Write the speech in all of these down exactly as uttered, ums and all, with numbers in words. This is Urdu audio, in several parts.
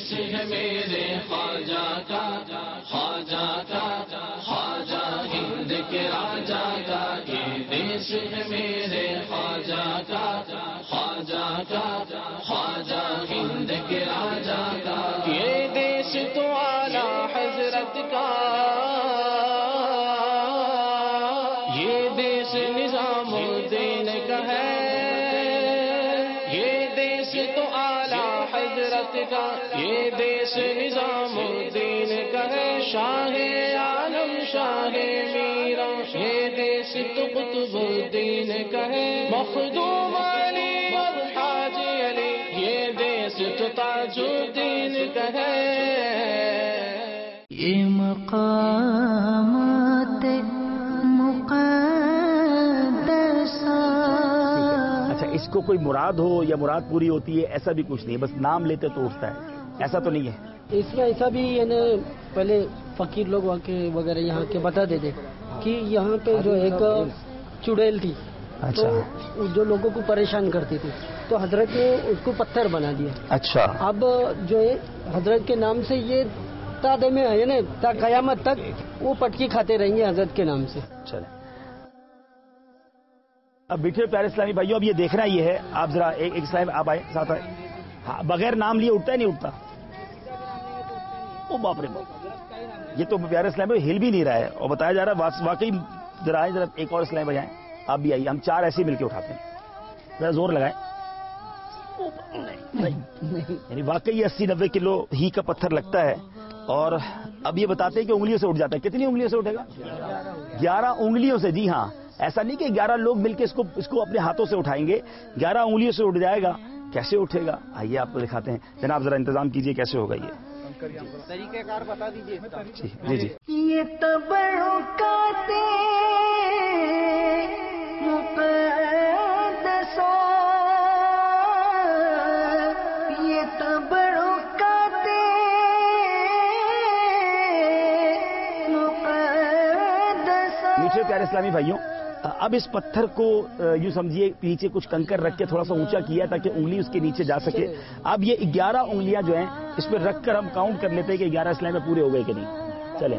دیش ہے میرے خواجہ کا، خواجہ کا، خواجہ ہند کے راجا کا، یہ دیش ہے میرے خواجہ کا، خواجہ کا، خواجہ ہند کے راجا کا، یہ دیش تو اعلیٰ حضرت کا، یہ دیش نظام الدین کا ہے، یہ دیش تو اعلیٰ حضرت کا، یہ دیش نظام الدین کا ہے، شاہ عالم شاہ میرا، یہ دیش تو قطب الدین کا ہے، مخدوم علی اور حاجی علی، یہ دیش تو تاج الدین کا ہے، یہ مقامات مقدسہ۔ اچھا، اس کو کوئی مراد ہو یا مراد پوری ہوتی ہے ایسا بھی کچھ نہیں ہے، بس نام لیتے تو اٹھتا ہے، ایسا تو نہیں ہے؟ اس میں ایسا بھی ہے نا، پہلے فقیر لوگ وغیرہ یہاں کے بتا دیتے کہ یہاں پہ جو ایک چڑیل تھی، اچھا، تو جو لوگوں کو پریشان کرتی تھی، تو حضرت نے اس کو پتھر بنا دیا۔ اچھا، اب جو ہے حضرت کے نام سے یہ تا دے میں ہے نا، تا قیامت تک وہ پٹکی کھاتے رہیں گے حضرت کے نام سے۔ چلیں اب بیٹھے پیارے اسلامی بھائیوں، اب یہ دیکھنا یہ ہے، آپ ذرا ایک ایک اسلام آپ آئے ساتھ آئے، ہاں، بغیر نام لیے اٹھتا ہے نہیں اٹھتا؟ او باپ رے باپ، یہ تو پیارے اسلام بھائی ہل بھی نہیں رہا ہے، اور بتایا جا رہا ہے واقعی، ذرا آئے ذرا ایک اور اسلام بھائی آئیں، آپ بھی آئیے، ہم چار ایسے مل کے اٹھاتے ہیں، ذرا زور لگائیں، یعنی واقعی اسی نبے کلو ہی کا پتھر لگتا ہے، اور اب یہ بتاتے ہیں کہ انگلیوں سے اٹھ جاتا ہے، کتنی انگلیوں سے اٹھے گا؟ گیارہ انگلیوں سے، جی ہاں، ایسا نہیں کہ گیارہ لوگ مل کے اس کو اس کو اپنے ہاتھوں سے اٹھائیں گے، گیارہ انگلیوں سے اٹھ جائے گا، کیسے اٹھے گا؟ آئیے آپ کو دکھاتے ہیں، جناب ذرا انتظام کیجئے کیسے ہوگا یہ طریقہ کار بتا دیجیے۔ جی جی جی یہ تبرکات مقدسہ، یہ تبرکات مقدسہ۔ میٹھے پیارے اسلامی بھائیوں، اب اس پتھر کو یوں سمجھیے پیچھے کچھ کنکر رکھ کے تھوڑا سا اونچا کیا تاکہ انگلی اس کے نیچے جا سکے۔ اب یہ گیارہ انگلیاں جو ہیں اس پہ رکھ کر ہم کاؤنٹ کر لیتے ہیں کہ گیارہ اسلام میں پورے ہو گئے کہ نہیں۔ چلیں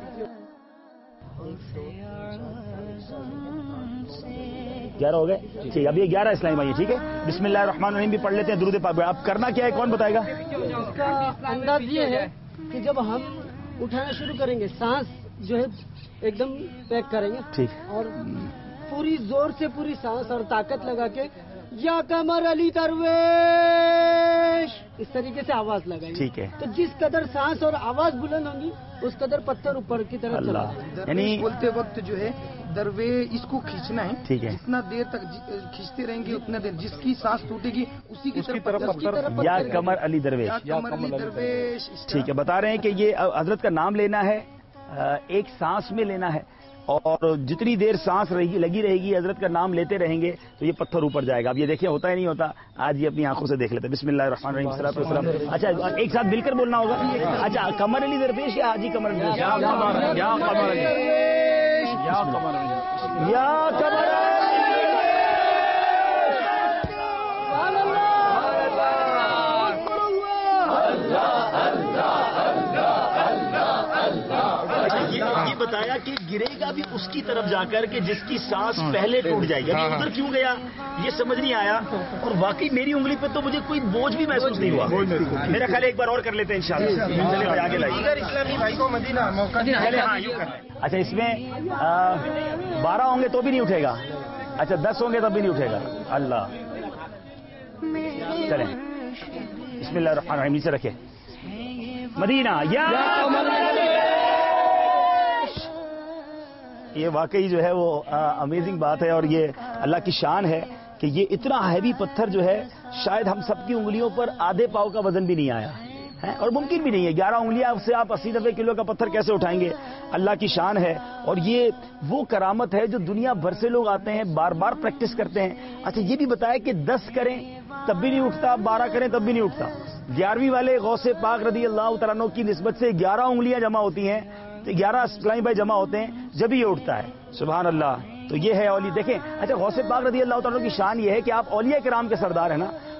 گیارہ ہو گئے، ٹھیک ہے، اب یہ گیارہ اسلامی بھائی، ٹھیک ہے، بسم اللہ الرحمن الرحیم بھی پڑھ لیتے ہیں، درود پاک۔ اب کرنا کیا ہے، کون بتائے گا؟ اس کا انداز یہ ہے کہ جب ہم اٹھانا شروع کریں گے، سانس جو ہے ایک دم پیک کریں گے، ٹھیک، اور پوری زور سے پوری سانس اور طاقت لگا کے یا قمر علی درویش اس طریقے سے آواز لگائیں گے، ٹھیک ہے۔ تو جس قدر سانس اور آواز بلند ہوں گی اس قدر پتھر اوپر کی طرف چلا اللہ، جائے گا۔ یعنی بولتے وقت جو ہے درویش اس کو کھینچنا ہے، ٹھیک ہے، جتنا دیر تک کھینچتے رہیں گے اتنا دیر جس کی سانس ٹوٹے گی اسی کی طرف یا قمر علی درویش، قمر علی درویش۔ ٹھیک ہے، بتا رہے ہیں کہ یہ حضرت کا نام لینا ہے، ایک سانس میں لینا ہے، اور جتنی دیر سانس رہی لگی رہے گی حضرت کا نام لیتے رہیں گے تو یہ پتھر اوپر جائے گا۔ اب یہ دیکھیں ہوتا ہے نہیں ہوتا، آج یہ اپنی آنکھوں سے دیکھ لیتے ہیں۔ بسم اللہ الرحمن الرحیم، صلاۃ والسلام۔ اچھا ایک ساتھ مل کر بولنا ہوگا۔ اچھا، قمر علی درویش یا حاجی قمر علی درویش؟ یا قمر علی، یا قمر علی، یا قمر علی، یا قمر علی۔ یہ بتایا کہ گرے گا بھی اس کی طرف جا کر کہ جس کی سانس پہلے ٹوٹ جائے گی، ادھر کیوں گیا یہ سمجھ نہیں آیا، اور واقعی میری انگلی پہ تو مجھے کوئی بوجھ بھی محسوس نہیں ہوا۔ میرا خیال ایک بار اور کر لیتے ہیں انشاءاللہ، چلے بھائی آگے لائیے۔ اسلامی بھائی کو مدینہ موقع اچھا، اس میں بارہ ہوں گے تو بھی نہیں اٹھے گا، اچھا دس ہوں گے تب بھی نہیں اٹھے گا۔ اللہ، چلیں بسم اللہ الرحمن الرحیم، نیچے رکھے، مدینہ یا یہ واقعی جو ہے وہ امیزنگ بات ہے، اور یہ اللہ کی شان ہے کہ یہ اتنا ہیوی پتھر جو ہے شاید ہم سب کی انگلیوں پر آدھے پاؤ کا وزن بھی نہیں آیا ہے، اور ممکن بھی نہیں ہے۔ گیارہ انگلیاں سے آپ اسی نبے کلو کا پتھر کیسے اٹھائیں گے؟ اللہ کی شان ہے، اور یہ وہ کرامت ہے جو دنیا بھر سے لوگ آتے ہیں، بار بار پریکٹس کرتے ہیں۔ اچھا یہ بھی بتایا کہ دس کریں تب بھی نہیں اٹھتا، بارہ کریں تب بھی نہیں اٹھتا۔ گیارہویں والے غوث پاک رضی اللہ تعالیٰ عنہ کی نسبت سے گیارہ انگلیاں جمع ہوتی ہیں، گیارہ اسلامی بھائی جمع ہوتے ہیں جب یہ اٹھتا ہے۔ سبحان اللہ، تو یہ ہے اولیاء۔ دیکھیں، اچھا غوث پاک رضی اللہ تعالیٰ کی شان یہ ہے کہ آپ اولیاء کرام کے سردار ہیں نا،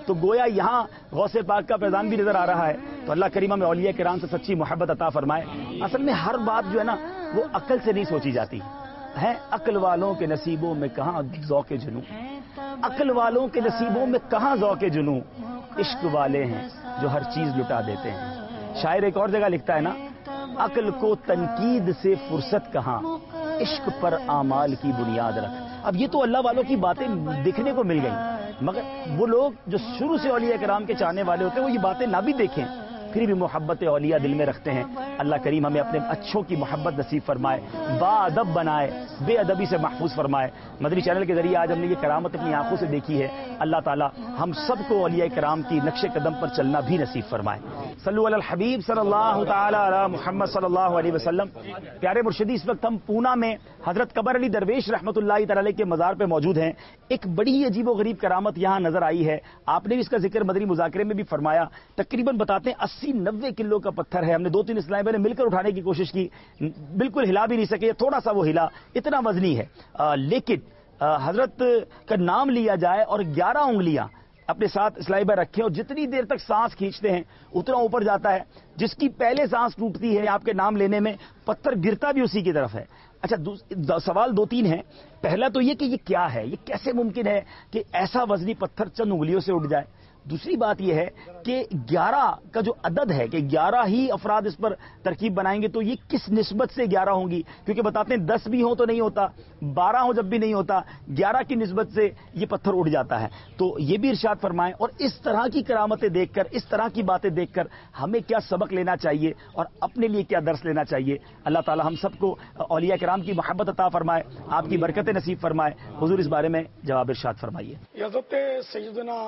تو گویا یہاں غوث پاک کا پیغام بھی نظر آ رہا ہے. تو اللہ کریم ہمیں اولیاء کرام سے سچی محبت عطا فرمائے. اصل میں ہر بات جو ہے نا وہ عقل سے نہیں سوچی جاتی ہے. عقل والوں کے نصیبوں میں کہاں ذوق جنوں، عقل والوں کے نصیبوں میں کہاں ذوق جنوں، عشق والے ہیں جو ہر چیز لٹا دیتے ہیں. شاعر ایک اور جگہ لکھتا ہے نا، عقل کو تنقید سے فرصت کہاں، عشق پر اعمال کی بنیاد رکھ. اب یہ تو اللہ والوں کی باتیں دیکھنے کو مل گئیں، مگر وہ لوگ جو شروع سے اولیاء کرام کے چاہنے والے ہوتے ہیں وہ یہ باتیں نہ بھی دیکھیں پھر بھی محبت اولیاء دل میں رکھتے ہیں. اللہ کریم ہمیں اپنے اچھوں کی محبت نصیب فرمائے، با ادب بنائے، بے ادبی سے محفوظ فرمائے. مدنی چینل کے ذریعے آج ہم نے یہ کرامت اپنی آنکھوں سے دیکھی ہے. اللہ تعالی ہم سب کو اولیاء کرام کی نقش قدم پر چلنا بھی نصیب فرمائے. صلو علی الحبیب صلی اللہ تعالی علی محمد صلی اللہ علیہ وسلم. پیارے مرشدی، اس وقت ہم پونا میں حضرت قمر علی درویش رحمۃ اللہ تعالی کے مزار پہ موجود ہیں. ایک بڑی ہی عجیب و غریب کرامت یہاں نظر آئی ہے. آپ نے بھی اس کا ذکر مدنی مذاکرے میں بھی فرمایا. تقریباً بتاتے ہیں اسی نوے کلو کا پتھر ہے. ہم نے دو تین اسلام نے مل کر اٹھانے کی کوشش کی، بالکل ہلا بھی نہیں سکے، تھوڑا سا وہ ہلا، اتنا وزنی ہے. آ, لیکن آ, حضرت کا نام لیا جائے اور گیارہ انگلیاں اپنے ساتھ اسلائی بھائی رکھیں اور جتنی دیر تک سانس کھینچتے ہیں اتنا اوپر جاتا ہے. جس کی پہلے سانس ٹوٹتی ہے آپ کے نام لینے میں، پتھر گرتا بھی اسی کی طرف ہے. اچھا، سوال دو تین ہیں. پہلا تو یہ کہ یہ کیا ہے، یہ کیسے ممکن ہے کہ ایسا وزنی پتھر چند انگلیوں سے اٹھ جائے. دوسری بات یہ ہے کہ گیارہ کا جو عدد ہے کہ گیارہ ہی افراد اس پر ترکیب بنائیں گے تو یہ کس نسبت سے گیارہ ہوں گی، کیونکہ بتاتے ہیں دس بھی ہوں تو نہیں ہوتا، بارہ ہوں جب بھی نہیں ہوتا، گیارہ کی نسبت سے یہ پتھر اٹھ جاتا ہے. تو یہ بھی ارشاد فرمائیں. اور اس طرح کی کرامتیں دیکھ کر، اس طرح کی باتیں دیکھ کر ہمیں کیا سبق لینا چاہیے اور اپنے لیے کیا درس لینا چاہیے. اللہ تعالی ہم سب کو اولیاء کرام کی محبت عطا فرمائے، آپ کی برکتیں نصیب فرمائے. حضور اس بارے میں جواب ارشاد فرمائیے. حضرت سیدنا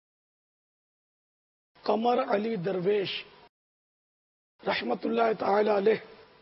قمر علی درویش رحمت اللہ تعالی علیہ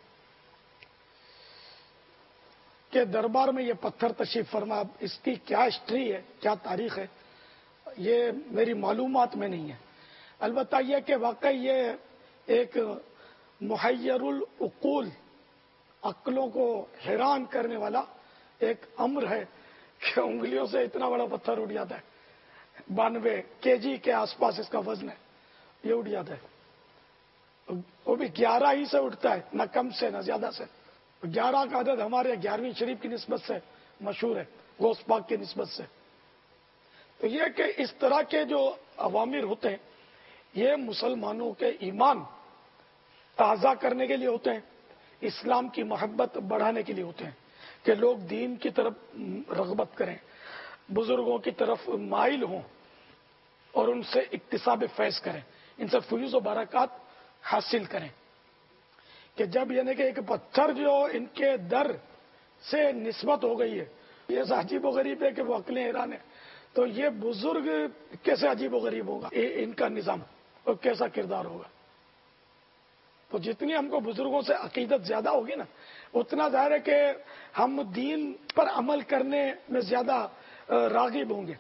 کے دربار میں یہ پتھر تشریف فرما. اس کی کیا ہسٹری ہے، کیا تاریخ ہے، یہ میری معلومات میں نہیں ہے. البتہ یہ کہ واقعی یہ ایک محیر العقول، عقلوں کو حیران کرنے والا ایک امر ہے کہ انگلیوں سے اتنا بڑا پتھر اٹھ جاتا ہے. بانوے کے جی کے آس پاس اس کا وزن ہے، یہ اٹھ جاتا ہے. وہ بھی گیارہ ہی سے اٹھتا ہے، نہ کم سے نہ زیادہ سے. گیارہ کا عدد ہمارے گیارہویں شریف کی نسبت سے مشہور ہے، غوث پاک کی نسبت سے. تو یہ کہ اس طرح کے جو عوامر ہوتے ہیں یہ مسلمانوں کے ایمان تازہ کرنے کے لیے ہوتے ہیں، اسلام کی محبت بڑھانے کے لیے ہوتے ہیں کہ لوگ دین کی طرف رغبت کریں، بزرگوں کی طرف مائل ہوں اور ان سے اکتساب فیض کریں، ان سے فیوز و برکات حاصل کریں. کہ جب یعنی کہ ایک پتھر جو ان کے در سے نسبت ہو گئی ہے، یہ عجیب و غریب ہے کہ وہ عقلیں حیران ہیں. تو یہ بزرگ کیسے عجیب و غریب ہوگا، ان کا نظام اور کیسا کردار ہوگا. تو جتنی ہم کو بزرگوں سے عقیدت زیادہ ہوگی نا، اتنا ظاہر ہے کہ ہم دین پر عمل کرنے میں زیادہ راغب ہوں گے.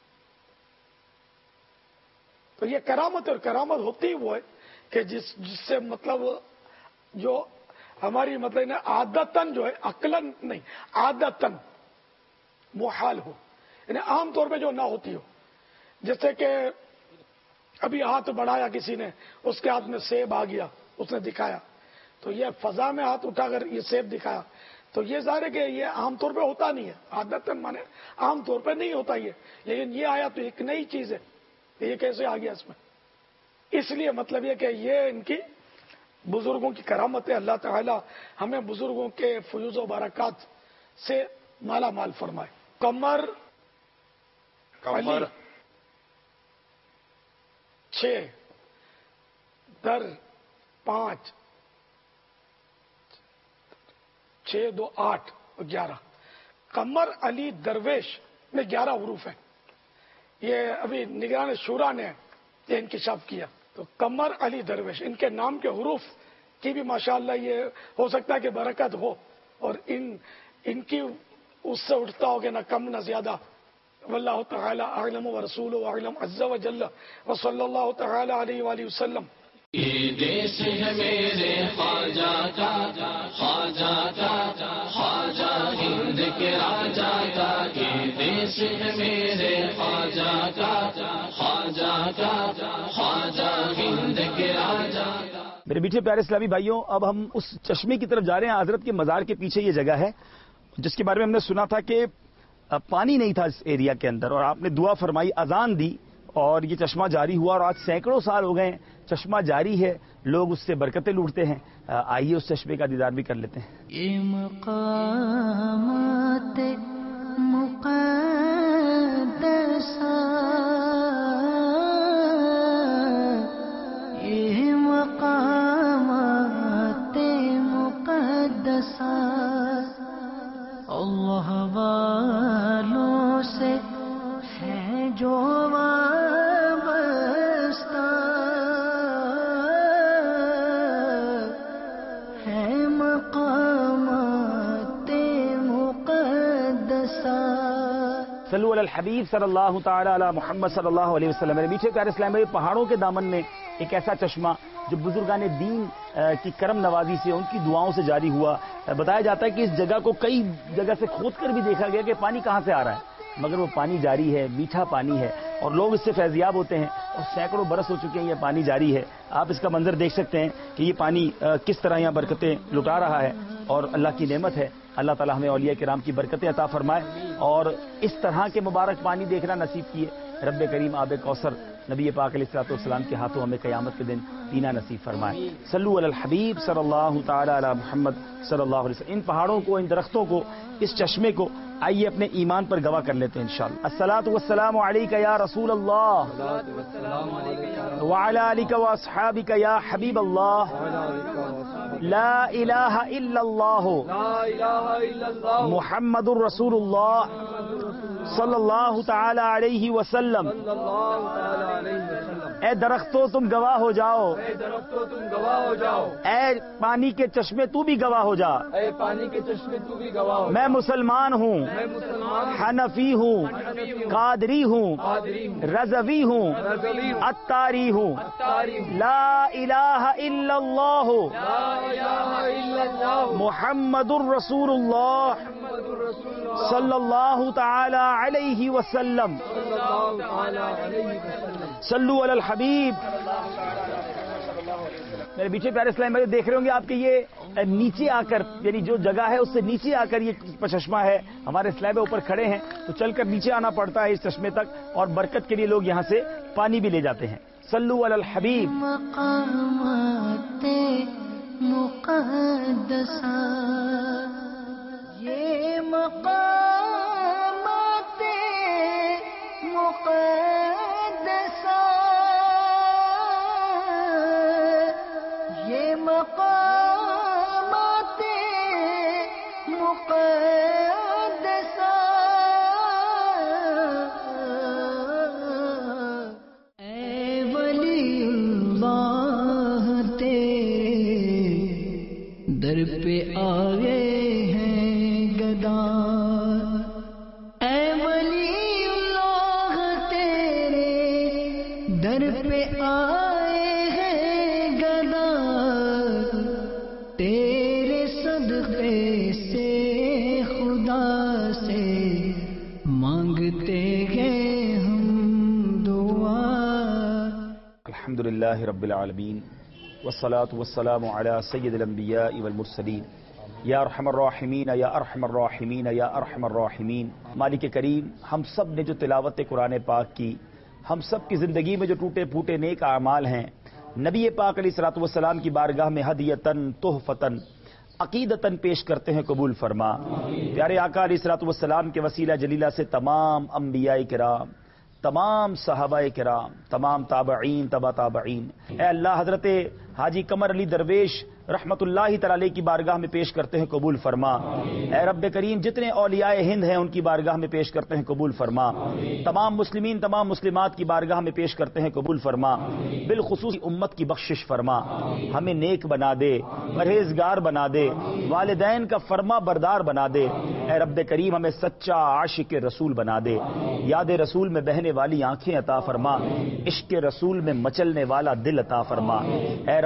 تو یہ کرامت، اور کرامت ہوتی وہ ہے کہ جس جس سے مطلب جو ہماری مطلب عادتاً جو ہے، عقلاً نہیں، عادتاً محال ہو، یعنی عام طور پہ جو نہ ہوتی ہو. جیسے کہ ابھی ہاتھ بڑھایا کسی نے، اس کے ہاتھ میں سیب آ گیا، اس نے دکھایا، تو یہ فضا میں ہاتھ اٹھا کر یہ سیب دکھایا، تو یہ ظاہر ہے کہ یہ عام طور پہ ہوتا نہیں ہے. عادتاً مانے عام طور پہ نہیں ہوتا یہ، لیکن یہ آیا تو ایک نئی چیز ہے. یہ کیسے آ گیا اس میں؟ اس لیے مطلب یہ کہ یہ ان کی بزرگوں کی کرامت ہے. اللہ تعالی ہمیں بزرگوں کے فیوز و برکات سے مالا مال فرمائے. قمر قمر چھ در پانچ چھ دو آٹھ گیارہ. قمر علی درویش میں گیارہ حروف ہیں. یہ ابھی نگران شورا نے یہ انکشاف کیا. تو قمر علی درویش، ان کے نام کے حروف کی بھی ماشاءاللہ یہ ہو سکتا ہے کہ برکت ہو، اور ان ان کی اس سے اٹھتا ہو کہ نہ کم نہ زیادہ. واللہ تعالی اعلم ورسولہ اعلم عز وجل وصلی اللہ تعالی علیہ وآلہ وسلم. یہ دیش ہے میرے خواجہ کا، خواجہ کا خواجہ ہند کے راجا کا، یہ دیش ہے میرے خواجہ کا، خواجہ کا، خواجہ ہند کے راجا کا۔ میرے میٹھے پیارے اسلامی بھائیوں، اب ہم اس چشمے کی طرف جا رہے ہیں۔ حضرت کے مزار کے پیچھے یہ جگہ ہے جس کے بارے میں ہم نے سنا تھا کہ پانی نہیں تھا اس ایریا کے اندر، اور آپ نے دعا فرمائی، اذان دی، اور یہ چشمہ جاری ہوا، اور آج سینکڑوں سال ہو گئے، چشمہ جاری ہے، لوگ اس سے برکتیں لوٹتے ہیں۔ آئیے اس چشمے کا دیدار بھی کر لیتے ہیں۔ یہ مقامات مقدسہ، یہ مقامات مقدسہ اللہ والوں سے ہے جو وابستہ، ہے مقامات مقدسہ۔ صلو علی الحبیب صلی اللہ تعالی علی محمد صلی اللہ علیہ وسلم۔ میرے میٹھے پیارے اسلام میں پہاڑوں کے دامن میں ایک ایسا چشمہ جو بزرگان دین کی کرم نوازی سے، ان کی دعاؤں سے جاری ہوا۔ بتایا جاتا ہے کہ اس جگہ کو کئی جگہ سے کھود کر بھی دیکھا گیا کہ پانی کہاں سے آ رہا ہے، مگر وہ پانی جاری ہے، میٹھا پانی ہے، اور لوگ اس سے فیضیاب ہوتے ہیں، اور سینکڑوں برس ہو چکے ہیں یہ پانی جاری ہے۔ آپ اس کا منظر دیکھ سکتے ہیں کہ یہ پانی کس طرح یہاں برکتیں لٹا رہا ہے، اور اللہ کی نعمت ہے۔ اللہ تعالی ہمیں اولیاء کرام کی برکتیں عطا فرمائے، اور اس طرح کے مبارک پانی دیکھنا نصیب کیے۔ رب کریم آب کوثر نبی پاک علیہ الصلوۃ والسلام کے ہاتھوں ہمیں قیامت کے دن پینا نصیب فرمائے۔ صلو علی الحبیب صلی اللہ تعالی علی محمد صلی اللہ علیہ وسلم۔ ان پہاڑوں کو، ان درختوں کو، اس چشمے کو آئیے اپنے ایمان پر گواہ کر لیتے ہیں انشاءاللہ۔ الصلاۃ والسلام علیک یا رسول اللہ، وعلی آلک واصحابک یا حبیب اللہ، لا الہ الا اللہ محمد الرسول اللہ صلی اللہ تعالی علیہ وسلم۔ اے درختوں تم گواہ ہو جاؤ، اے درختوں تم گواہ ہو جاؤ، اے پانی کے چشمے تو بھی گواہ ہو جا، اے پانی کے چشمے تو بھی گواہ ہو۔ میں مسلمان ہوں، میں مسلمان ہوں، حنفی ہوں، قادری ہوں، قادری ہوں، رضوی ہوں، رضوی ہوں، اتاری ہوں، اتاری ہوں، لا الہ الا اللہ لا الہ الا اللہ محمد الرسول اللہ محمد الرسول اللہ صلی اللہ تعالی علیہ وسلم۔ صلی اللہ تعالی علیہ وسلم۔ صلو علی الحبیب۔ میرے پیچھے پیارے اسلام بھائی دیکھ رہے ہوں گے آپ کے یہ نیچے آ کر، یعنی جو جگہ ہے اس سے نیچے آ کر یہ چشمہ ہے۔ ہمارے اسلام اوپر کھڑے ہیں تو چل کر نیچے آنا پڑتا ہے اس چشمے تک، اور برکت کے لیے لوگ یہاں سے پانی بھی لے جاتے ہیں۔ صلو علی الحبیب۔ مقامات مقدسہ، یہ مقامات مقدسہ، یہ مقامات مقدسہ، اے ولی اللہ تیرے در پہ آئے ہیں گدا، اے ولی اللہ تیرے در پہ آئے ہیں گدا، تیرے صدقے سے خدا سے مانگتے ہیں ہم دعا۔ الحمدللہ رب العالمین، والصلاة والسلام علی سید الانبیاء والمرسلین، یا ارحم الراحمین یا ارحم الراحمین یا ارحم الراحمین۔ مالک کریم، ہم سب نے جو تلاوت قرآن پاک کی، ہم سب کی زندگی میں جو ٹوٹے پھوٹے نیک اعمال ہیں، نبی پاک علیہ الصلوۃ والسلام کی بارگاہ میں ہدیتاً تحفتاً عقیدتاً پیش کرتے ہیں، قبول فرما۔ پیارے آقا علیہ الصلوۃ والسلام کے وسیلہ جلیلہ سے تمام انبیاء کرام، تمام صحابہ کرام، تمام تابعین، تبع تابعین، اے اللہ حضرت حاجی قمر علی درویش رحمت اللہ تعالی کی بارگاہ میں پیش کرتے ہیں، قبول فرما۔ اے رب کریم، جتنے اولیاء ہند ہیں ان کی بارگاہ میں پیش کرتے ہیں، قبول فرما۔ تمام مسلمین، تمام مسلمات کی بارگاہ میں پیش کرتے ہیں، قبول فرما۔ بالخصوص امت کی بخشش فرما، ہمیں نیک بنا دے، پرہیزگار بنا دے، والدین کا فرما بردار بنا دے۔ اے رب کریم، ہمیں سچا عاشق رسول بنا دے، یاد رسول میں بہنے والی آنکھیں عطا فرما، عشق رسول میں مچلنے والا دل عطا فرما۔ اے رب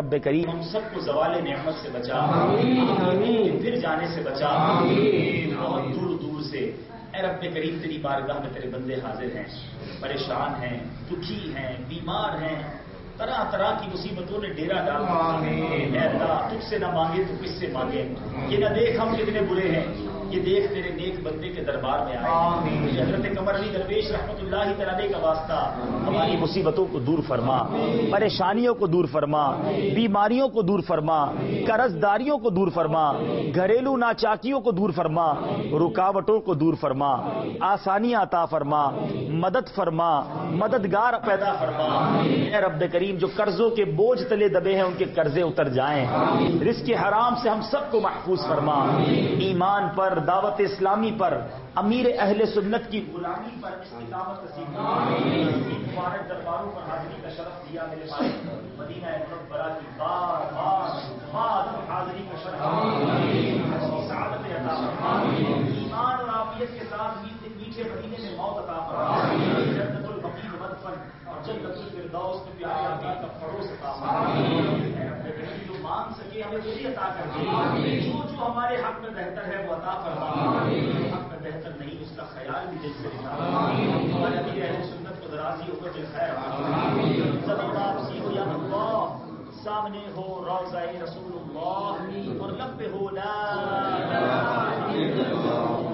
رب کریم ہم سب کو زوال نعمت سے بچا، آمین، پھر جانے سے بچا، آمین، بہت دور دور سے اے رب کریم تیری بارگاہ میں تیرے بندے حاضر ہیں، پریشان ہیں، دکھی ہیں، بیمار ہیں، طرح طرح کی مصیبتوں نے ڈیرا ڈالا، اے اللہ تجھ سے نہ مانگے تو کس سے مانگے، یہ نہ دیکھ ہم کتنے برے ہیں، یہ دیکھ تیرے نیک بندے کے دربار میں آئے، حضرت قمر علی درویش رحمۃ اللہ تعالی کا واسطہ ہماری مصیبتوں کو دور فرما، پریشانیوں کو دور فرما، بیماریوں کو دور فرما، قرض داریوں کو دور فرما، گھریلو ناچاکیوں کو دور فرما، رکاوٹوں کو دور فرما، آسانیاں عطا فرما، مدد فرما، مددگار پیدا فرما، اے رب کریم جو قرضوں کے بوجھ تلے دبے ہیں ان کے قرضے اتر جائیں، رزق حرام سے ہم سب کو محفوظ فرما، ایمان پر، دعوت اسلامی پر، امیر اہل سنت کی غلامی پر استقامت نصیب فرما، مبارک درباروں پر حاضری کا شرف دیا میرے بھائی، مدینہ منورہ کی بار بار بار حاضری کا شرف دیا، سعادت عطا فرما، ایمان اور عافیت کے ساتھ میٹھے مدینے میں موت عطا فرما، جنت البقیع مدفن اور جنت الفردوس میں پیارے آقا کا فروز عطا فرما، جو مانگ سکے ہمیں وہی عطا کر دے، جو جو ہمارے حق میں بہتر ہے وہ عطا فرما، حق میں بہتر نہیں اس کا خیال بھی دل سے نکال، ہمارے امیر اہل سنت کو درازی ہو کر خیر واپسی ہو یا اللہ، سامنے ہو روضہ رسول اللہ اور لب پہ ہو لا الہ الا اللہ،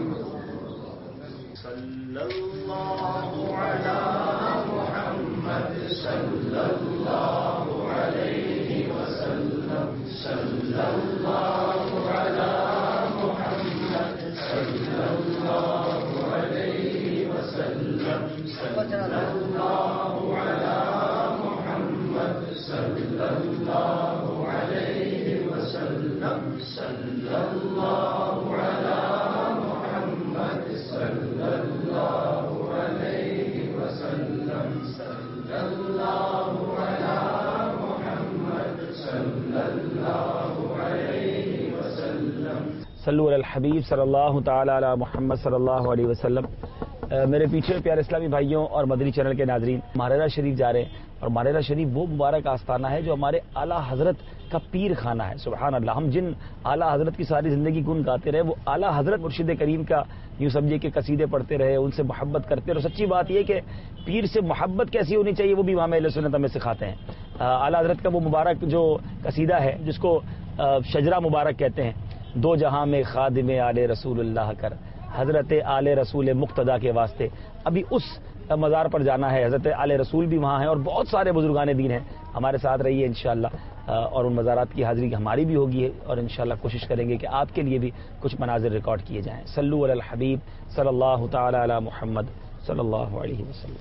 صلی اللہ علی محمد صلی اللہ علیہ وسلم، صلی اللہ علی محمد صلی اللہ علیہ وسلم، صلی اللہ علی محمد صلی اللہ علیہ وسلم، صلی اللہ علی محمد صلی اللہ علیہ وسلم، صلی اللہ علی محمد صلی اللہ علیہ وسلم، صلو علی الحبیب صلی اللہ تعالی علی محمد صلی اللہ علیہ وسلم۔ میرے پیچھے پیارے اسلامی بھائیوں اور مدنی چینل کے ناظرین، ماریرہ شریف جا رہے ہیں، اور ماریرہ شریف وہ مبارک آستانہ ہے جو ہمارے اعلیٰ حضرت کا پیر خانہ ہے۔ سبحان اللہ، ہم جن اعلیٰ حضرت کی ساری زندگی گن گاتے رہے، وہ اعلیٰ حضرت مرشد کریم کا یوں سمجھے کہ قصیدے پڑھتے رہے، ان سے محبت کرتے رہے، اور سچی بات یہ کہ پیر سے محبت کیسی ہونی چاہیے وہ بھی امام اہل سنت ہمیں سکھاتے ہیں۔ اعلیٰ حضرت کا وہ مبارک جو قصیدہ ہے جس کو شجرہ مبارک کہتے ہیں، دو جہاں میں خادم آل رسول اللہ کر، حضرت آل رسول مقتدا کے واسطے، ابھی اس مزار پر جانا ہے، حضرت آل رسول بھی وہاں ہیں اور بہت سارے بزرگان دین ہیں، ہمارے ساتھ رہیے انشاءاللہ، اور ان مزارات کی حاضری ہماری بھی ہوگی، اور انشاءاللہ کوشش کریں گے کہ آپ کے لیے بھی کچھ مناظر ریکارڈ کیے جائیں۔ صلو علی الحبیب صلی اللہ تعالی علی محمد صلی اللہ علیہ وسلم۔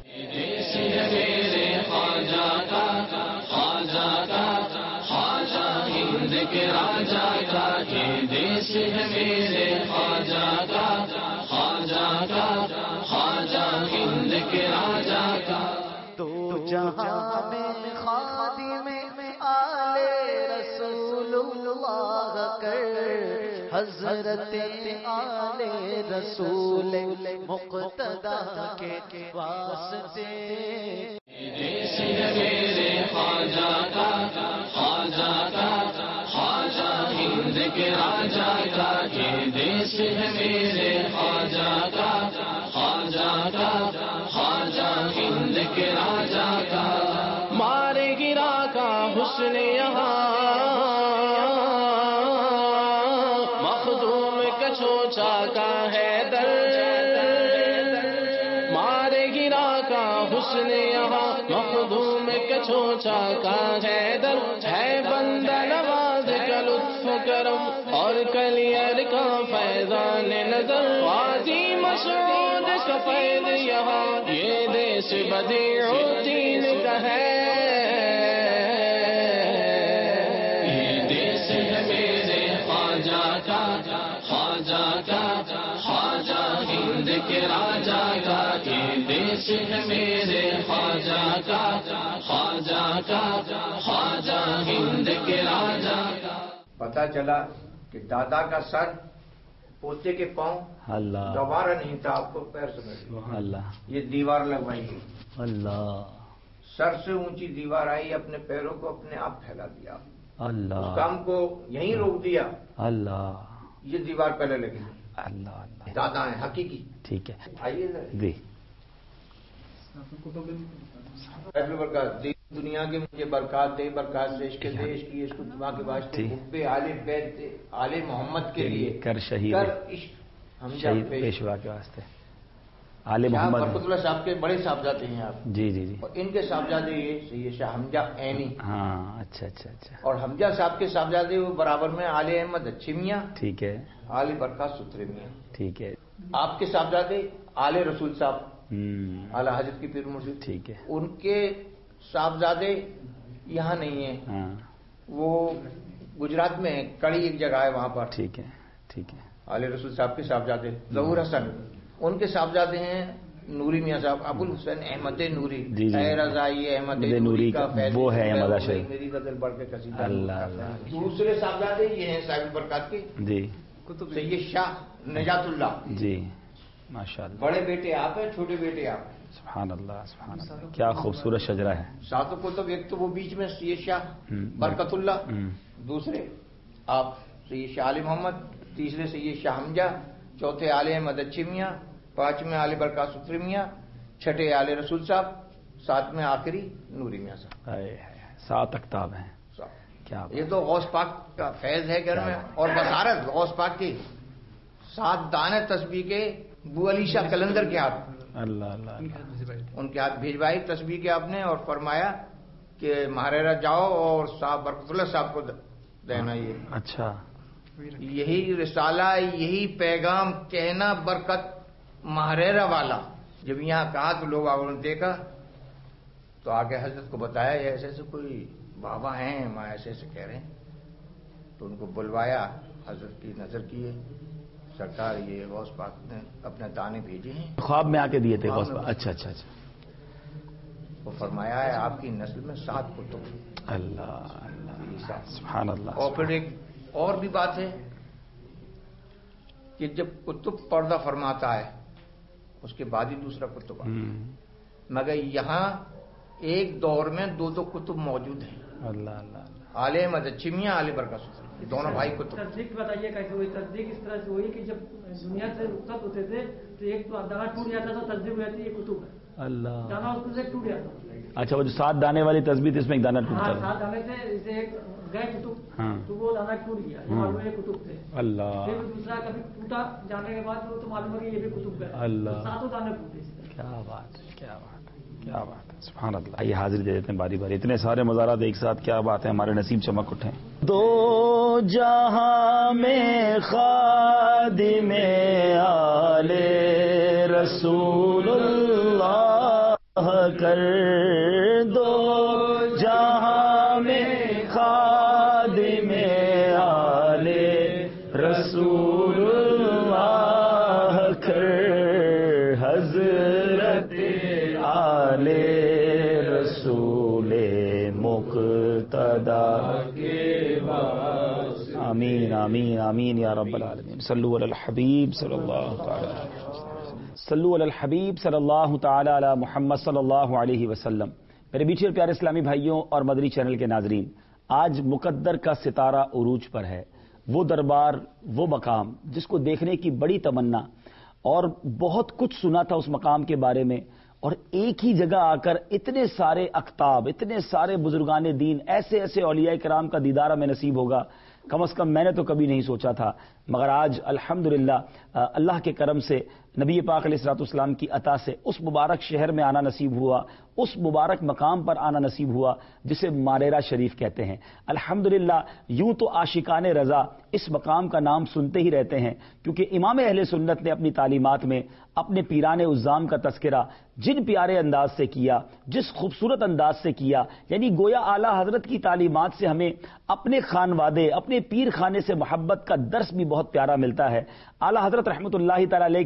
تو جہاں میں خادم آل رسول اللہ کر، حضرت آل رسول مقتدا کے واسطے، دیس ہے میرے خواجہ کا، خواجہ کا، خواجہ ہند کے راجا کا، یہ دیس ہے میرے خواجہ کا، خواجہ کا، خواجہ ہند کے راجا کا، مارے گرا کا حسن یہاں، مخدوم کچوچا کا ہے در، مارے گرا کا حسن یہاں، مخدوم کچوچا کا ہے در، ہے بندہ نواز کا لطف کرم اور کلیر کا فیضان نظر، غازی مسعود کا فیض یہاں، یہ دیس بدیع الدین کا ہے، یہ دیس ہے میرے خواجہ کا، خواجہ کا، خواجہ ہند کے راجا کا، یہ دیس ہے میرے خواجہ کا، خواجہ کا، خواجہ ہند کے راجا کا۔ پتا چلا کہ دادا کا سر پوتے کے پاؤں اللہ دوبارہ نہیں تھا، آپ کو پیر سمجھ اللہ، یہ دیوار لگوائی گئی، اللہ सर से ऊंची दीवार आई, अपने पैरों को अपने आप फैला दिया, अल्लाह, उस काम को यहीं रोक दिया। अल्लाह, ये दीवार पहले लगी। अल्लाह, अल्लाह, दादा है हकीकी। ठीक है, आइए जी। बरकत दुनिया के मुझे बरकत दे, बरकत से इसके देश की, इसको तुमा के वास्ते, हुब्बे आले बैत आले मोहम्मद के लिए कर शहीद, कर इश्क हमजा शहीद पेशवा के वास्ते, आले मोहम्मद बरकतुल्लाह साहब के बड़े साहबजादे हैं आप। जी जी जी। और इनके साहबजादे ये सैयद शाह हमजा ऐनी। हाँ, अच्छा अच्छा अच्छा। और हमजा साहब के साहबजादे वो बराबर में आले अहमद अच्छी मियाँ, ठीक है, आले बरकत सुथरे मियाँ, ठीक है। आपके साहबजादे आले रसूल साहब, हम्म, आला हजरत की पीर मुर्शिद, ठीक है। उनके साहबजादे यहाँ नहीं है, हाँ, वो गुजरात में है, कड़ी एक जगह है वहां पर। ठीक है, ठीक है। आले रसूल साहब के साहबजादे जहूर हसन, उनके साहबजादे हैं नूरी मियाँ साहब, अबुल हुसैन अहमद नूरी। जी, जी। ऐ रज़ाई अहमद नूरी नूरी का फैज़ वो है अहमद है, शरीफ। मेरी गजल बढ़ के कसीदा। अल्लाह अल्लाह, दूसरे साहबजादे ये हैं साहिब बरकत के, जी सैयद शाह नजातुल्लाह जी, माशाअल्लाह, बड़े बेटे आप हैं, छोटे बेटे आप हैं। सुभान अल्लाह, सुभान अल्लाह, क्या खूबसूरत शजरा है। सातों को तो एक तो वो बीच में सैयद शाह हम्म, बरकतुल्लाह, हम्म, दूसरे आप सैयद शाह आले मोहम्मद, तीसरे सैयद शाह हमजा, चौथे आले अहमद अच्छी मियाँ, पांचवें आले बरकत सुथरी मियाँ, छठे आले रसूल साहब, सातवें आखिरी नूरी मियाँ साहब। हाय हाय, सात अख्ताब हैं, क्या बात। ये तो गौस पाक का फैज है घर में, और बसारत गौस पाक की। सात दाने तस्बीह के बू अली शाह कलंदर के हाथ, अल्लाह अल्लाह अल्लाह। उनके हाथ भिजवाई तस्बीह के आपने, और फरमाया कि महारेरा जाओ और साहब बरकतुल्लाह साहब को देना। ये अच्छा, यही रिसाला, यही पैगाम कहना बरकत महारेरा वाला। जब यहाँ कहा तो लोग आओ देखा, तो आगे हजरत को बताया ये ऐसे ऐसे कोई बाबा हैं, माँ ऐसे ऐसे कह रहे हैं। तो उनको बुलवाया, हजरत की नजर किए, सरकार ये गौस पाक ने अपने दाने भेजे हैं, ख्वाब में आके दिए थे ख्वाब गौस में। पाक। अच्छा अच्छा अच्छा, वो फरमाया है आपकी नस्ल में सात कुतुब। अल्लाह अल्लाह, सुभान अल्लाह। और फिर एक और भी बात है कि जब कुतुब पर्दा फरमाता है उसके बाद ही दूसरा कुतुब आता है, मगर यहाँ एक दौर में दो दो कुतुब मौजूद हैं। अल्लाह अल्लाह, आले अहमद अच्छी मियाँ, आले बरकत सुथरी, ये दोनों भाई कुतुब। तस्दीक बताइए कैसे हुई? तस्दीक इस तरह से हुई कि जब दुनिया से रुखसत होते थे तो एक तो दाना टूट जाता था, तस्दीक हो जाती है, ये कुतुब है, अल्लाह। दाना उससे टूट जाता। अच्छा, वो जो सात दाने वाली तस्बीह थी, इसमें एक दाना टूटता हाँ, था। सात दाने थे, इसे एक गए कुतुब, हाँ। तो वो दाना टूट गया, ये मालूम है ये कुतुब थे। अल्लाह फिर दूसरा कभी टूटा जाने के बाद तो मालूम है कि ये भी कुतुब गए। अल्लाह। सातों दाने टूटे। क्या बात है, क्या बात है, क्या बात है, सुभान अल्लाह। ये हाजिर दे देते हैं बारी बारी, इतने सारे मज़ारात एक साथ, क्या बात है, हमारे नसीब चमक उठे। दो जहां में खादिमे आले रसूलुल्लाह कर, दो जहां में खादिमे आले रसूलुल्लाह कर, हजरत आले रसूले मुक्तदा के वास्ते। आमीन आमीन आमीन या रब्बल आलमीन। सल्लु अलल हबीब सल्लल्लाहु तआला सल्लु अलल हबीब सल्लल्लाहु तआला अला मुहम्मद सल्लल्लाहु अलैहि वसल्लम। मेरे बीच प्यारे इस्लामी भाइयों और मदनी चैनल के नाजरीन, आज मुकद्दर का सितारा उरूज पर है। वो दरबार, वो मकाम जिसको देखने की बड़ी तमन्ना और बहुत कुछ सुना था उस मकाम के बारे में, और एक ही जगह आकर इतने सारे अख्ताब, इतने सारे बुजुर्गान दीन, ऐसे ऐसे औलिया कराम का दीदार में नसीब होगा, कम अज कम मैंने तो कभी नहीं सोचा था। मगर आज अल्हम्दुलिल्लाह अल्लाह के करम से, नबी पाक अलैहिस्सलाम की अता से उस मुबारक शहर में आना नसीब हुआ, उस मुबारक मकाम पर आना नसीब हुआ जिसे मारेरा शरीफ कहते हैं। अल्हम्दुलिल्लाह यूं तो आशिकाने रजा इस मकाम का नाम सुनते ही रहते हैं, क्योंकि इमाम अहले सुन्नत ने अपनी तालीमात में अपने पीराने उज़्ज़ाम का तस्करा जिन प्यारे अंदाज से किया, जिस खूबसूरत अंदाज से किया, यानी गोया आला हजरत की तालीमात से हमें अपने खानवादे, अपने पीर खाने से मोहब्बत का दर्स भी बहुत प्यारा मिलता है। आला हजरत रहमतुल्लाहि तआला अलैह के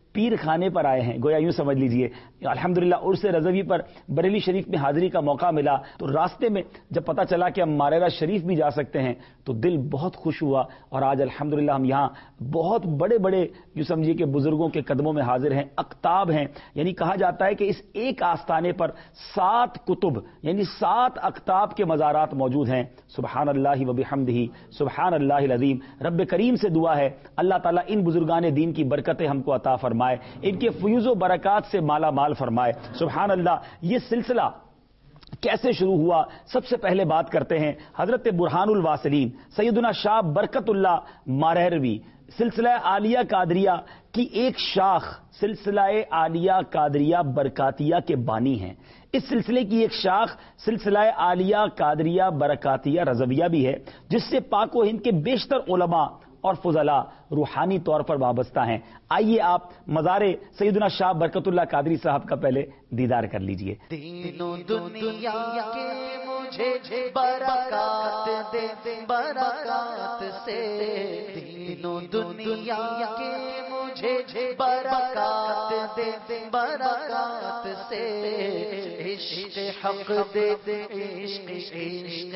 پیر خانے پر آئے ہیں، گویا یوں سمجھ لیجئے الحمدللہ عرس رضوی پر بریلی شریف میں حاضری کا موقع ملا تو راستے میں جب پتہ چلا کہ ہم ماریرہ شریف بھی جا سکتے ہیں تو دل بہت خوش ہوا، اور آج الحمدللہ ہم یہاں بہت بڑے بڑے یوں سمجھیے کہ بزرگوں کے قدموں میں حاضر ہیں، اقطاب ہیں، یعنی کہا جاتا ہے کہ اس ایک آستانے پر سات کتب یعنی سات اقطاب کے مزارات موجود ہیں۔ سبحان اللہ و بحمدہ سبحان اللہ العظیم۔ رب کریم سے دعا ہے اللہ تعالیٰ ان بزرگان دین کی برکتیں ہم کو عطا فرمائے، ان کے فیوز و برکات سے مالا مال فرمائے۔ سبحان اللہ۔ یہ سلسلہ کیسے شروع ہوا؟ سب سے پہلے بات کرتے ہیں حضرت برہان الواصلین سیدنا شاہ برکت اللہ مارہروی سلسلہ عالیہ قادریہ کی ایک شاخ، سلسلہ عالیہ قادریہ برکاتیہ کے بانی ہیں۔ اس سلسلے کی ایک شاخ سلسلہ عالیہ قادریہ برکاتیہ رضویہ بھی ہے، جس سے پاک و ہند کے بیشتر علماء اور فضلاء روحانی طور پر وابستہ ہیں۔ آئیے آپ مزار سیدنا شاہ برکت اللہ قادری صاحب کا پہلے دیدار کر لیجئے۔ دینوں دنیا کے مجھے برکات دے برکات سے، دینوں دنیا کے مجھے برکات دے برکات سے، عشق حق دے عشق عشق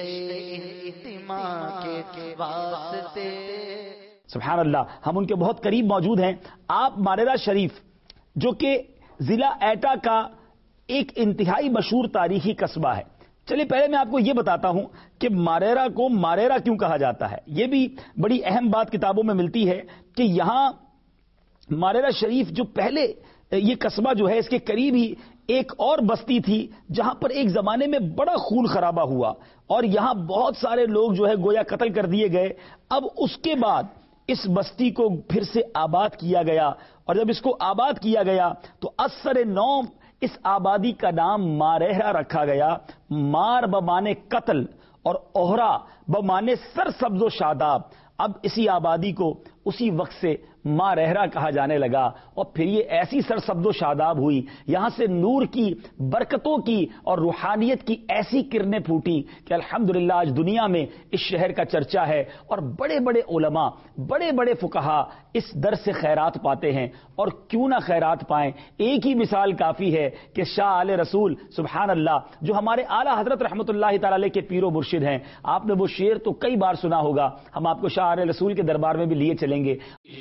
اہتمام کے واسطے۔ سبحان اللہ۔ ہم ان کے بہت قریب موجود ہیں۔ آپ ماریرہ شریف جو کہ ضلع ایٹا کا ایک انتہائی مشہور تاریخی قصبہ ہے، چلیے پہلے میں آپ کو یہ بتاتا ہوں کہ ماریرہ کو ماریرہ کیوں کہا جاتا ہے۔ یہ بھی بڑی اہم بات کتابوں میں ملتی ہے کہ یہاں ماریرہ شریف جو پہلے یہ قصبہ جو ہے اس کے قریب ہی ایک اور بستی تھی جہاں پر ایک زمانے میں بڑا خون خرابہ ہوا اور یہاں بہت سارے لوگ جو ہے گویا قتل کر دیے گئے۔ اب اس کے بعد اس بستی کو پھر سے آباد کیا گیا، اور جب اس کو آباد کیا گیا تو اثر نو اس آبادی کا نام مارہرہ رکھا گیا۔ مار بمانے قتل اور اوہرا بمانے سرسبز و شاداب۔ اب اسی آبادی کو اسی وقت سے مارہرہ کہا جانے لگا، اور پھر یہ ایسی سرسبز و شاداب ہوئی، یہاں سے نور کی، برکتوں کی اور روحانیت کی ایسی کرنیں پھوٹی کہ الحمدللہ آج دنیا میں اس شہر کا چرچا ہے، اور بڑے بڑے علماء، بڑے بڑے فقہا اس در سے خیرات پاتے ہیں۔ اور کیوں نہ خیرات پائیں، ایک ہی مثال کافی ہے کہ شاہ آل رسول سبحان اللہ جو ہمارے اعلیٰ حضرت رحمۃ اللہ تعالی علیہ کے پیر و مرشد ہیں، آپ نے وہ شعر تو کئی بار سنا ہوگا، ہم آپ کو شاہ آل رسول کے دربار میں بھی لیے چلیں گے۔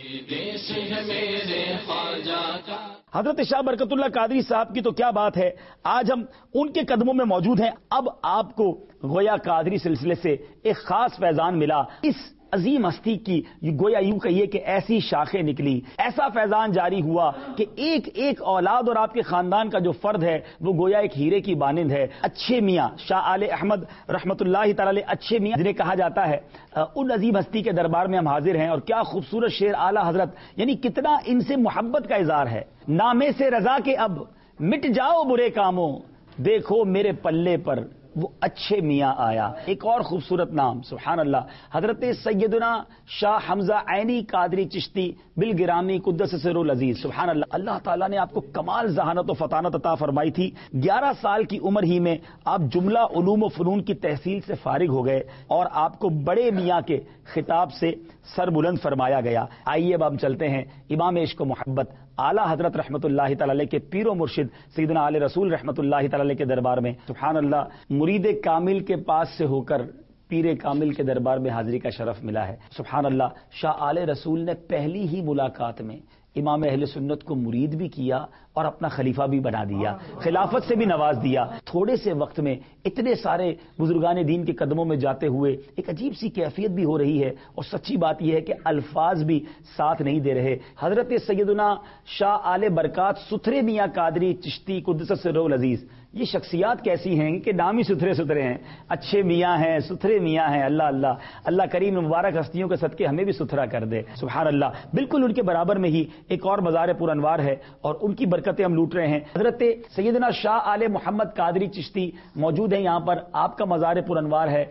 حضرت شاہ برکت اللہ قادری صاحب کی تو کیا بات ہے، آج ہم ان کے قدموں میں موجود ہیں۔ اب آپ کو گویا قادری سلسلے سے ایک خاص فیضان ملا، اس عظیم ہستی کی گویا یوں کہیے کہ ایسی شاخیں نکلی، ایسا فیضان جاری ہوا کہ ایک ایک اولاد اور آپ کے خاندان کا جو فرد ہے وہ گویا ایک ہیرے کی مانند ہے۔ اچھے میاں شاہ آل احمد رحمت اللہ تعالی اچھے میاں جنہیں کہا جاتا ہے، ان عظیم ہستی کے دربار میں ہم حاضر ہیں، اور کیا خوبصورت شعر اعلیٰ حضرت، یعنی کتنا ان سے محبت کا اظہار ہے۔ نامے سے رضا کے اب مٹ جاؤ برے کاموں، دیکھو میرے پلے پر وہ اچھے میاں آیا۔ ایک اور خوبصورت نام سبحان اللہ، حضرت سیدنا شاہ حمزہ عینی قادری چشتی بالگرامی قدس سرہ العزیز سبحان اللہ۔ اللہ تعالیٰ نے آپ کو کمال ذہانت و فطانت عطا فرمائی تھی۔ گیارہ سال کی عمر ہی میں آپ جملہ علوم و فنون کی تحصیل سے فارغ ہو گئے، اور آپ کو بڑے میاں کے خطاب سے سر بلند فرمایا گیا۔ آئیے اب ہم چلتے ہیں امام عشق و محبت اعلیٰ حضرت رحمت اللہ تعالی علیہ کے پیر و مرشد سیدنا آل رسول رحمت اللہ تعالی علیہ کے دربار میں۔ سبحان اللہ، مرید کامل کے پاس سے ہو کر پیر کامل کے دربار میں حاضری کا شرف ملا ہے۔ سبحان اللہ، شاہ آل رسول نے پہلی ہی ملاقات میں امام اہل سنت کو مرید بھی کیا اور اپنا خلیفہ بھی بنا دیا، خلافت سے بھی نواز دیا۔ تھوڑے سے وقت میں اتنے سارے بزرگان دین کے قدموں میں جاتے ہوئے ایک عجیب سی کیفیت بھی ہو رہی ہے، اور سچی بات یہ ہے کہ الفاظ بھی ساتھ نہیں دے رہے۔ حضرت سیدنا شاہ آل برکات ستھرے میاں قادری چشتی قدس سرہ العزیز، یہ شخصیات کیسی ہیں کہ نام ہی ستھرے ستھرے ہیں، اچھے میاں ہیں، ستھرے میاں ہیں۔ اللہ اللہ اللہ کریم مبارک ہستیوں کے صدقے ہمیں بھی ستھرا کر دے۔ سبحان اللہ، بالکل ان کے برابر میں ہی ایک اور مزار پر انوار ہے، اور ان کی برکتیں ہم لوٹ رہے ہیں۔ حضرت سیدنا شاہ آل محمد قادری چشتی موجود ہیں یہاں پر، آپ کا مزار پر انوار ہے۔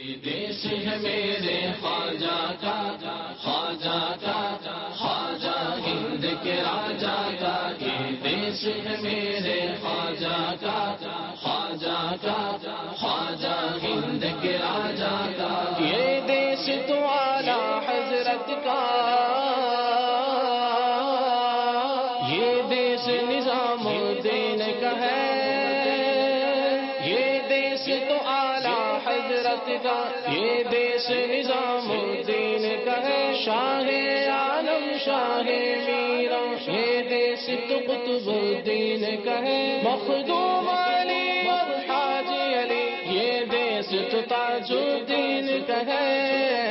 دیش ہے میرے خواجہ کا، خواجہ کا، خواجہ ہند کے راجا کا، یہ دیش ہے میرے خواجہ کا، خواجہ کا، خواجہ ہند کے راجا کا، یہ دیش تو اعلیٰ حضرت کا، نظام الدین کا ہے، یہ دیس تو اعلیٰ حضرت کا، یہ دیس نظام الدین کا ہے، شاہ عالم شاہ میرا، یہ دیس تو قطب الدین کا ہے، مخدوم علی اور حاجی علی، یہ دیس تو تاج الدین کا ہے،